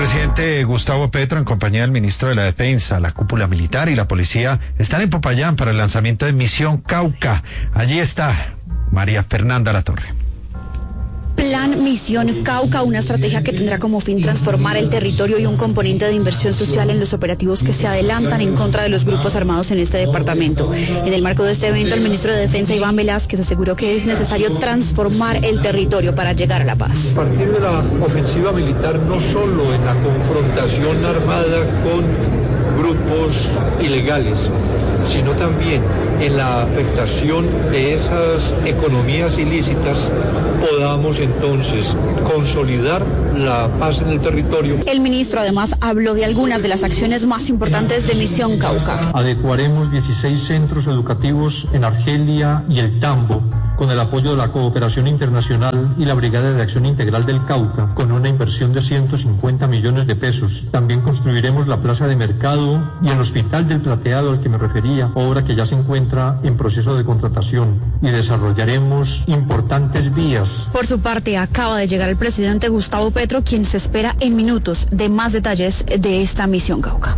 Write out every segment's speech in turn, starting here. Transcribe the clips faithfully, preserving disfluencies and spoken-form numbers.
presidente Gustavo Petro, en compañía del ministro de la Defensa, la cúpula militar y la policía, están en Popayán para el lanzamiento de Misión Cauca. Allí está María Fernanda Latorre. Plan Misión Cauca, una estrategia que tendrá como fin transformar el territorio y un componente de inversión social en los operativos que se adelantan en contra de los grupos armados en este departamento. En el marco de este evento, el ministro de Defensa, Iván Velázquez, aseguró que es necesario transformar el territorio para llegar a la paz. A partir de la ofensiva militar, no solo en la confrontación armada con grupos ilegales, sino también en la afectación de esas economías ilícitas, podamos entonces consolidar la paz en el territorio. El ministro además habló de algunas de las acciones más importantes de Misión Cauca. Adecuaremos dieciséis centros educativos en Argelia y el Tambo, con el apoyo de la cooperación internacional y la Brigada de Acción Integral del Cauca, con una inversión de ciento cincuenta millones de pesos. También construiremos la plaza de mercado y el hospital del Plateado al que me refería, obra que ya se encuentra en proceso de contratación, y desarrollaremos importantes vías. Por su parte, acaba de llegar el presidente Gustavo Petro, quien se espera en minutos de más detalles de esta Misión Cauca.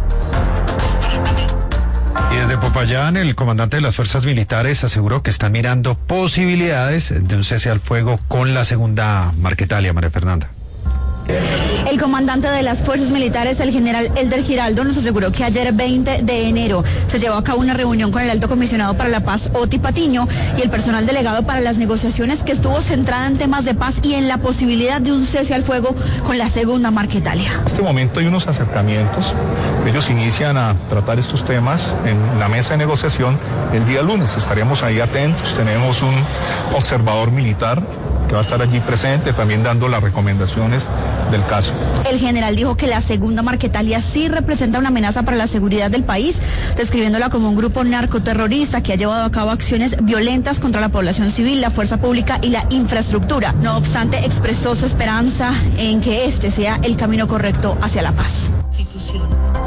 Y desde Popayán, el comandante de las fuerzas militares aseguró que están mirando posibilidades de un cese al fuego con la segunda Marquetalia, María Fernanda. El comandante de las fuerzas militares, el general Elder Giraldo, nos aseguró que ayer veinte de enero se llevó a cabo una reunión con el alto comisionado para la paz, Oti Patiño, y el personal delegado para las negociaciones, que estuvo centrada en temas de paz y en la posibilidad de un cese al fuego con la segunda Marquetalia. En este momento hay unos acercamientos. Ellos inician a tratar estos temas en la mesa de negociación el día lunes. Estaremos ahí atentos. Tenemos un observador militar que va a estar allí presente, también dando las recomendaciones del caso. El general dijo que la segunda Marquetalia sí representa una amenaza para la seguridad del país, describiéndola como un grupo narcoterrorista que ha llevado a cabo acciones violentas contra la población civil, la fuerza pública y la infraestructura. No obstante, expresó su esperanza en que este sea el camino correcto hacia la paz.